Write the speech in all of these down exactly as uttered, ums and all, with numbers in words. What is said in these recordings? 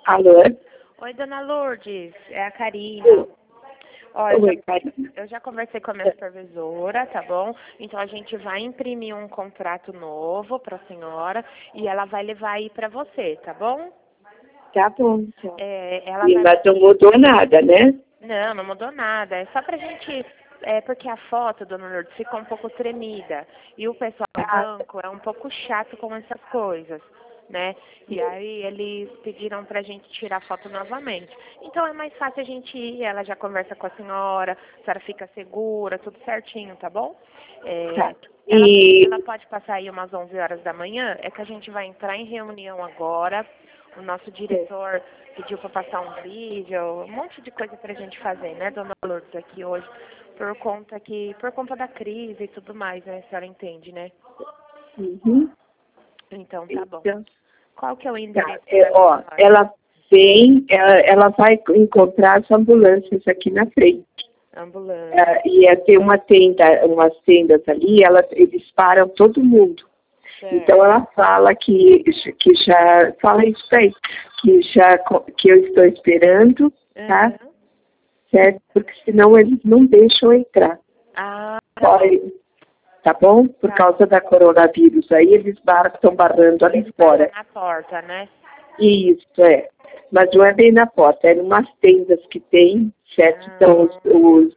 Alô? Oi, dona Lourdes, é a Karina. Olha, Oi, Karina. eu já conversei com a minha supervisora, tá bom? Então a gente vai imprimir um contrato novo para a senhora e ela vai levar aí para você, tá bom? Tá bom, então. É, ela E, vai... mas não mudou nada, né? Não, não mudou nada. É só pra gente... É porque a foto, dona Lourdes, ficou um pouco tremida. E o pessoal do Ah, banco é um pouco chato com essas coisas, né? E aí eles pediram pra gente tirar a foto novamente. Então é mais fácil a gente ir, ela já conversa com a senhora, a senhora fica segura, tudo certinho, tá bom? É, tá. ela, E ela pode passar aí umas onze horas da manhã, é que a gente vai entrar em reunião agora. O nosso diretor pediu para passar um vídeo, um monte de coisa para a gente fazer, né, dona Lourdes, aqui hoje, por conta que, por conta da crise e tudo mais, né, a senhora entende, né? uhum. Então, tá bom. Então, Qual que é o tá. endereço É, da ó, senhora? ela vem, ela, ela vai encontrar as ambulâncias aqui na frente. Ambulância. É, e é, tem uma tenda, umas tendas ali, ela, eles param todo mundo. Então Certo. ela fala que, que já, fala isso aí, que já, que eu estou esperando, tá? Uhum. Certo? Porque senão eles não deixam entrar. Ah, tá Fora, bom. tá bom? Por Tá causa bom. da coronavírus aí, eles estão barrando ali Eles param fora. na porta, né? Isso, é. Mas não é bem na porta, é em umas tendas que tem, certo? Então os, Ah, os,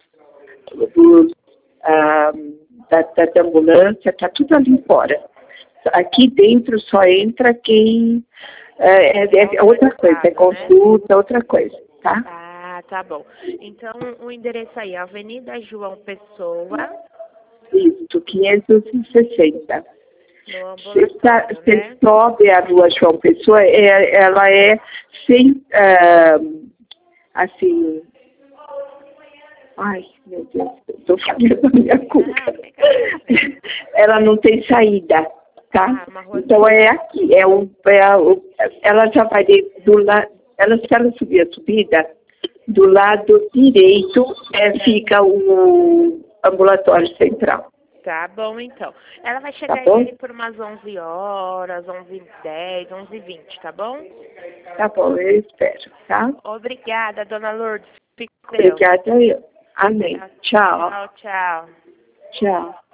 os ah, da, da ambulância, tá tudo ali fora. Aqui dentro só entra quem... É, é, é outra coisa, é autorizado, né? consulta, outra coisa, tá? Ah, tá bom. Então, o endereço aí, Avenida João Pessoa, Isso, quinhentos e sessenta. no Você, tá, ambulatório, você né? sobe a rua João Pessoa, é, ela é sem, ah, assim... Ai, meu Deus, estou falando a minha culpa. Ah, fica tranquilo. Ela não tem saída, tá? Ah, uma rua Então é aqui, é o, é o, ela já vai de- do lado, ela, se ela subir a subida, do lado direito é, fica o ambulatório central, Tá bom, então. Ela vai tá chegar bom? aí por umas onze horas, onze e dez, onze e vinte, tá bom? Tá bom, eu espero, tá? Obrigada, dona Lourdes. Fique com Deus. Obrigada eu. Amém. Tchau, Tchau, tchau. Tchau. tchau.